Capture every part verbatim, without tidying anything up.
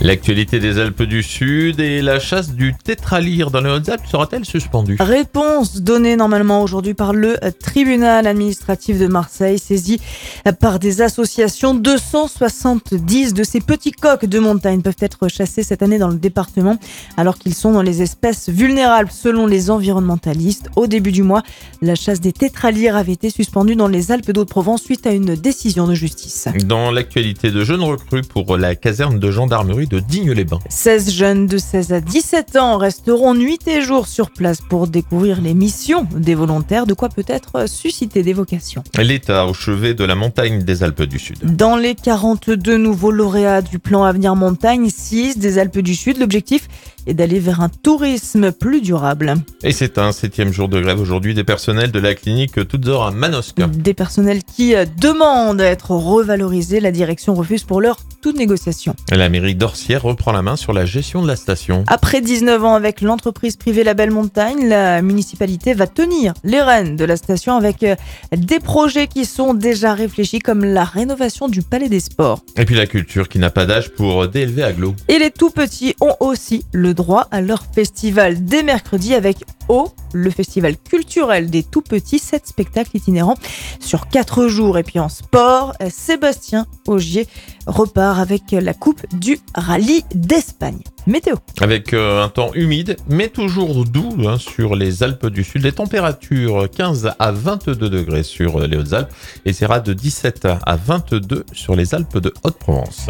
L'actualité des Alpes du Sud et la chasse du tétralyre dans les Hautes-Alpes sera-t-elle suspendue ? Réponse donnée normalement aujourd'hui par le tribunal administratif de Marseille, saisi par des associations. deux cent soixante-dix de ces petits coqs de montagne peuvent être chassés cette année dans le département, alors qu'ils sont dans les espèces vulnérables selon les environnementalistes. Au début du mois, la chasse des tétralyres avait été suspendue dans les Alpes d'Haute-Provence suite à une décision de justice. Dans l'actualité, de jeunes recrues pour la caserne de gendarmerie de Digne-les-Bains. seize jeunes de seize à dix-sept ans resteront nuit et jour sur place pour découvrir les missions des volontaires, de quoi peut-être susciter des vocations. L'État au chevet de la montagne des Alpes du Sud. Dans les quarante-deux nouveaux lauréats du plan Avenir Montagne, six des Alpes du Sud, l'objectif est d'aller vers un tourisme plus durable. Et c'est un septième jour de grève aujourd'hui des personnels de la clinique Toutes-Ors à Manosque. Des personnels qui demandent à être revalorisés. La direction refuse pour l'heure toute négociation. La mairie d'Orsières reprend la main sur la gestion de la station. Après dix-neuf ans avec l'entreprise privée La Belle Montagne, la municipalité va tenir les rênes de la station avec des projets qui sont déjà réfléchis comme la rénovation du Palais des Sports. Et puis la culture qui n'a pas d'âge pour D L V Aglo. Et les tout-petits ont aussi le droit à leur festival dès mercredi avec O, le festival culturel des tout-petits, sept spectacles itinérants sur quatre jours. Et puis en sport, Sébastien Ogier repart avec la coupe du rallye d'Espagne. Météo. Avec euh, un temps humide, mais toujours doux hein, sur les Alpes du Sud. Les températures quinze à vingt-deux degrés sur les Hautes-Alpes et sera de dix-sept à vingt-deux sur les Alpes de Haute-Provence.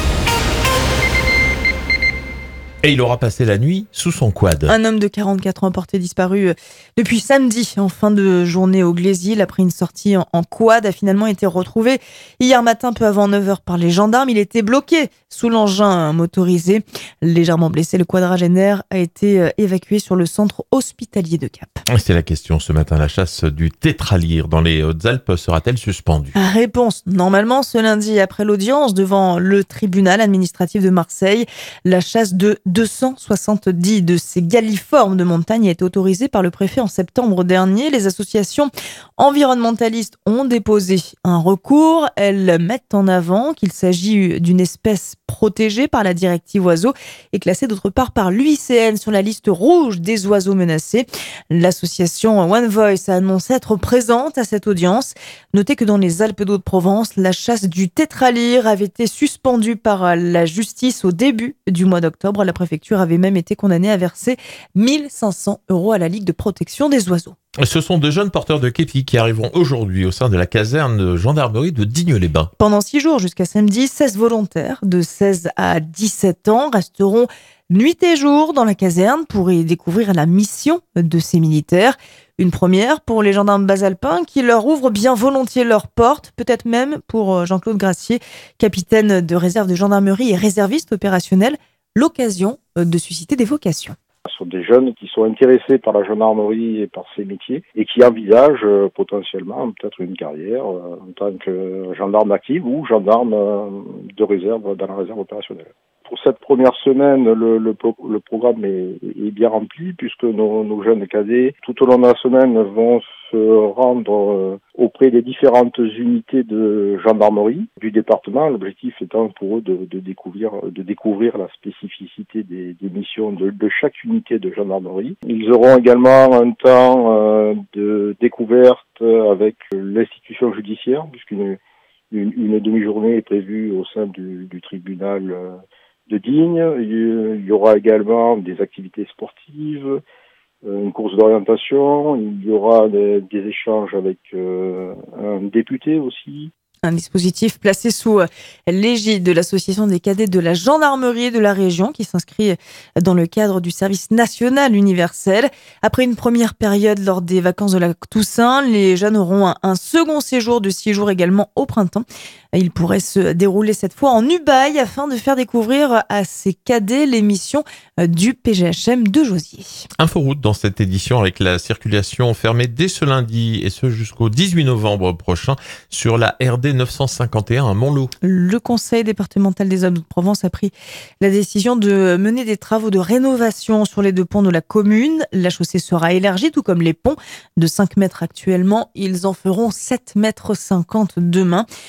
Et il aura passé la nuit sous son quad. Un homme de quarante-quatre ans porté disparu depuis samedi en fin de journée au Glésil. Après une sortie en quad, a finalement été retrouvé hier matin peu avant neuf heures par les gendarmes. Il était bloqué sous l'engin motorisé. Légèrement blessé, le quadragénaire a été évacué sur le centre hospitalier de Cap. C'est la question ce matin. La chasse du tétralyre dans les Hautes-Alpes sera-t-elle suspendue ? Réponse. Normalement, ce lundi, après l'audience devant le tribunal administratif de Marseille, la chasse de deux cent soixante-dix de ces galliformes de montagne a été autorisée par le préfet en septembre dernier. Les associations environnementalistes ont déposé un recours. Elles mettent en avant qu'il s'agit d'une espèce protégée par la directive oiseaux et classée d'autre part par l'U I C N sur la liste rouge des oiseaux menacés. L'association One Voice a annoncé être présente à cette audience. Notez que dans les Alpes d'Haute-Provence, la chasse du tétralyre avait été suspendue par la justice au début du mois d'octobre. La préfecture avait même été condamnée à verser mille cinq cents euros à la Ligue de protection des oiseaux. Ce sont de jeunes porteurs de képi qui arriveront aujourd'hui au sein de la caserne de gendarmerie de Digne-les-Bains. Pendant six jours jusqu'à samedi, seize volontaires de seize à dix-sept ans resteront nuit et jour dans la caserne pour y découvrir la mission de ces militaires. Une première pour les gendarmes basalpins qui leur ouvrent bien volontiers leurs portes, peut-être même pour Jean-Claude Gracier, capitaine de réserve de gendarmerie et réserviste opérationnel, l'occasion de susciter des vocations. Ce sont des jeunes qui sont intéressés par la gendarmerie et par ces métiers et qui envisagent euh, potentiellement peut-être une carrière euh, en tant que gendarme actif ou gendarme euh, de réserve dans la réserve opérationnelle. Pour cette première semaine, le, le, le programme est, est bien rempli puisque nos, nos jeunes cadets, tout au long de la semaine, vont se rendre euh, auprès des différentes unités de gendarmerie du département. L'objectif étant pour eux de, de découvrir, de découvrir la spécificité des, des missions de, de chaque unité de gendarmerie. Ils auront également un temps euh, de découverte avec l'institution judiciaire puisqu'une une, une demi-journée est prévue au sein du, du tribunal euh, de Digne. Il y aura également des activités sportives, une course d'orientation, il y aura des, des échanges avec euh, un député aussi. Un dispositif placé sous l'égide de l'association des cadets de la gendarmerie de la région qui s'inscrit dans le cadre du service national universel. Après une première période lors des vacances de la Toussaint, les jeunes auront un, un second séjour de six jours également au printemps. Il pourrait se dérouler cette fois en Ubaye afin de faire découvrir à ces cadets les missions du P G H M de Josier. Inforoute dans cette édition avec la circulation fermée dès ce lundi et ce jusqu'au dix-huit novembre prochain sur la R D neuf cent cinquante et un à Montlot. Le conseil départemental des Alpes-de-Provence a pris la décision de mener des travaux de rénovation sur les deux ponts de la commune. La chaussée sera élargie, tout comme les ponts de cinq mètres actuellement. Ils en feront sept mètres cinquante demain. Le moment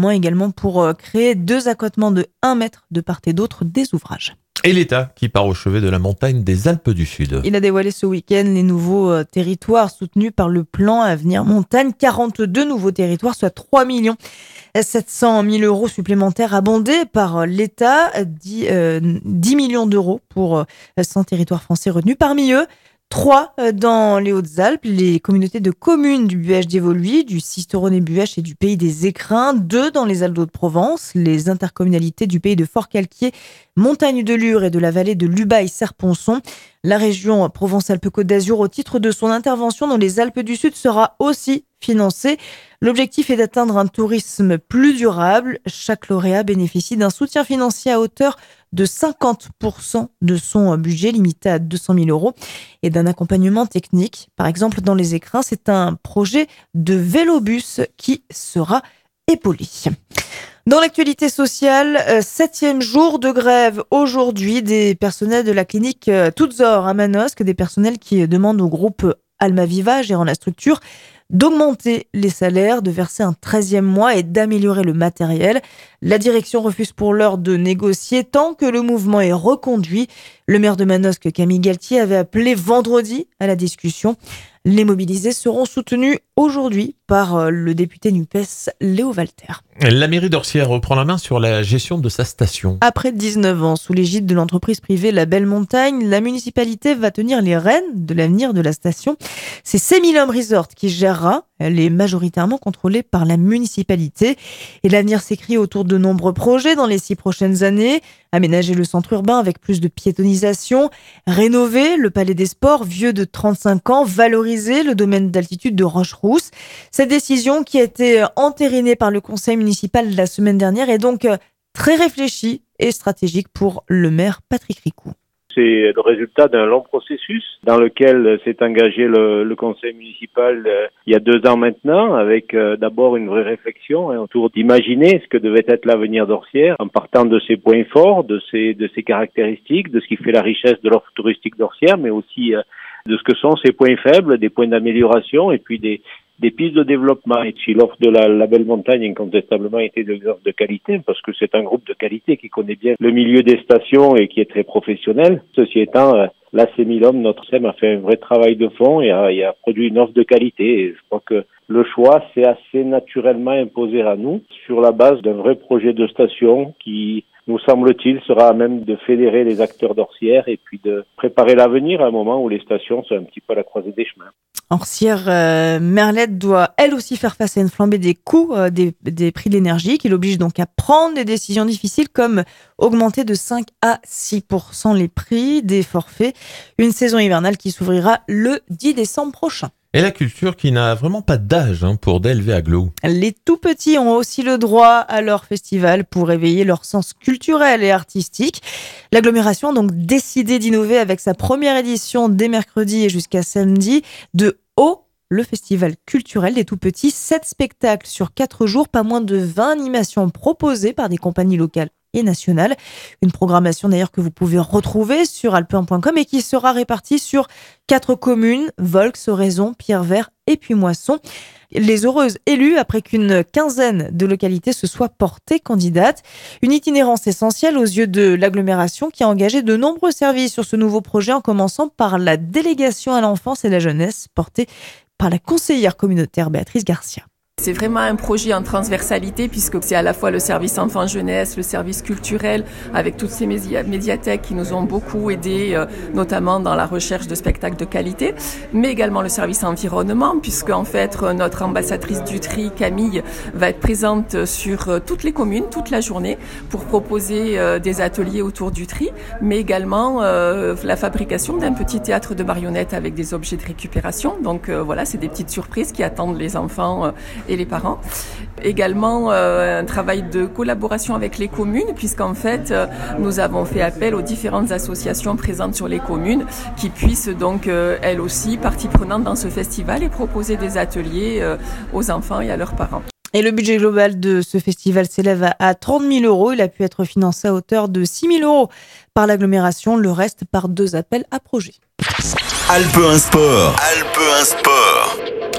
gouvernement également pour créer deux accotements de un mètre de part et d'autre des ouvrages. Et l'État qui part au chevet de la montagne des Alpes du Sud. Il a dévoilé ce week-end les nouveaux euh, territoires soutenus par le plan Avenir Montagne. quarante-deux nouveaux territoires, soit trois millions sept cent mille euros supplémentaires abondés par l'État. dix, euh, dix millions d'euros pour euh, cent territoires français retenus. Parmi eux, trois dans les Hautes-Alpes, les communautés de communes du Buëch d'Évoluy, du Sisteron-et-Buëch et du Pays des Écrins. Deux dans les Alpes de-Provence, les intercommunalités du Pays de Fort-Calquier, Montagne de Lure et de la vallée de Lubaï-Serponçon. La région Provence-Alpes-Côte d'Azur, au titre de son intervention dans les Alpes du Sud, sera aussi financée. L'objectif est d'atteindre un tourisme plus durable. Chaque lauréat bénéficie d'un soutien financier à hauteur de cinquante pour cent de son budget, limité à deux cent mille euros, et d'un accompagnement technique. Par exemple, dans les Écrins, c'est un projet de vélobus qui sera épaulé. Dans l'actualité sociale, septième jour de grève aujourd'hui des personnels de la clinique Toutzor à Manosque, des personnels qui demandent au groupe Almaviva, gérant la structure, d'augmenter les salaires, de verser un treizième mois et d'améliorer le matériel. La direction refuse pour l'heure de négocier tant que le mouvement est reconduit. Le maire de Manosque, Camille Galtier, avait appelé vendredi à la discussion. Les mobilisés seront soutenus aujourd'hui par le député NUPES Léo Walter. La mairie d'Orsières reprend la main sur la gestion de sa station. Après dix-neuf ans, sous l'égide de l'entreprise privée La Belle Montagne, la municipalité va tenir les rênes de l'avenir de la station. C'est Semilum Resort qui gérera. Elle est majoritairement contrôlée par la municipalité. Et l'avenir s'écrit autour de nombreux projets dans les six prochaines années. Aménager le centre urbain avec plus de piétonisation, rénover le palais des sports vieux de trente-cinq ans, valoriser le domaine d'altitude de Roche-Rousse. Cette décision qui a été entérinée par le conseil municipal la semaine dernière est donc très réfléchie et stratégique pour le maire Patrick Ricou. C'est le résultat d'un long processus dans lequel s'est engagé le, le conseil municipal euh, il y a deux ans maintenant, avec euh, d'abord une vraie réflexion hein, autour d'imaginer ce que devait être l'avenir d'Orsières, en partant de ses points forts, de ses, de ses caractéristiques, de ce qui fait la richesse de l'offre touristique d'Orsières, mais aussi euh, de ce que sont ses points faibles, des points d'amélioration et puis des des pistes de développement. Et puis l'offre de la, la Belle Montagne, incontestablement, était de l'offre de qualité, parce que c'est un groupe de qualité qui connaît bien le milieu des stations et qui est très professionnel. Ceci étant, euh, la Semilum, notre S E M, a fait un vrai travail de fond et a, et a produit une offre de qualité. Et je crois que le choix s'est assez naturellement imposé à nous sur la base d'un vrai projet de station qui, nous semble-t-il, sera à même de fédérer les acteurs d'Orsières et puis de préparer l'avenir à un moment où les stations sont un petit peu à la croisée des chemins. Orsières euh, Merlette doit elle aussi faire face à une flambée des coûts euh, des, des prix de l'énergie qui l'oblige donc à prendre des décisions difficiles comme augmenter de cinq à six pour cent les prix des forfaits. Une saison hivernale qui s'ouvrira le dix décembre prochain. Et la culture qui n'a vraiment pas d'âge hein, pour d'élever Aglo. Les tout petits ont aussi le droit à leur festival pour éveiller leur sens culturel et artistique. L'agglomération a donc décidé d'innover avec sa première édition dès mercredi et jusqu'à samedi de Haut, le festival culturel des tout petits. Sept spectacles sur quatre jours, pas moins de vingt animations proposées par des compagnies locales et nationales. Une programmation d'ailleurs que vous pouvez retrouver sur alpe un point com et qui sera répartie sur quatre communes, Volx, Oraison, Pierrevert et puis Moisson. Les heureuses élues après qu'une quinzaine de localités se soient portées candidates. Une itinérance essentielle aux yeux de l'agglomération qui a engagé de nombreux services sur ce nouveau projet en commençant par la délégation à l'enfance et la jeunesse portée par la conseillère communautaire Béatrice Garcia. C'est vraiment un projet en transversalité puisque c'est à la fois le service enfant-jeunesse, le service culturel avec toutes ces médiathèques qui nous ont beaucoup aidés, euh, notamment dans la recherche de spectacles de qualité, mais également le service environnement puisque en fait notre ambassadrice du tri, Camille, va être présente sur euh, toutes les communes, toute la journée pour proposer euh, des ateliers autour du tri, mais également euh, la fabrication d'un petit théâtre de marionnettes avec des objets de récupération. Donc euh, voilà, c'est des petites surprises qui attendent les enfants euh, et les parents. Également euh, un travail de collaboration avec les communes puisqu'en fait euh, nous avons fait appel aux différentes associations présentes sur les communes qui puissent donc euh, elles aussi partie prenante dans ce festival et proposer des ateliers euh, aux enfants et à leurs parents. Et le budget global de ce festival s'élève à trente mille euros. Il a pu être financé à hauteur de six mille euros par l'agglomération, le reste par deux appels à projets. Alpe un Sport. Alpe un Sport.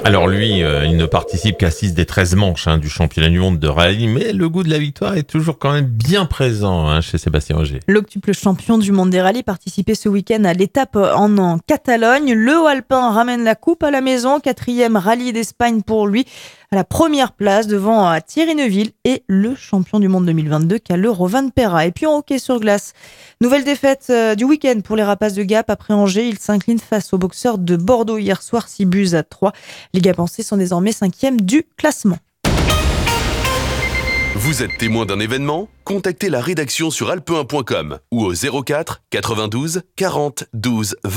Alors lui, euh, il ne participe qu'à six des treize manches hein, du championnat du monde de rallye, mais le goût de la victoire est toujours quand même bien présent hein, chez Sébastien Ogier. L'octuple champion du monde des rallyes participait ce week-end à l'étape en, en Catalogne. Le Haut Alpin ramène la coupe à la maison, quatrième rallye d'Espagne pour lui, à la première place devant Thierry Neuville et le champion du monde deux mille vingt-deux, Kalle Rovanperä. Et puis en hockey sur glace, nouvelle défaite du week-end pour les Rapaces de Gap après Angers. Ils s'inclinent face aux boxeurs de Bordeaux hier soir, six buts à trois. Les Gapençais sont désormais cinquième du classement. Vous êtes témoin d'un événement ? Contactez la rédaction sur alpe un point com ou au zéro quatre quatre-vingt-douze quarante douze vingt.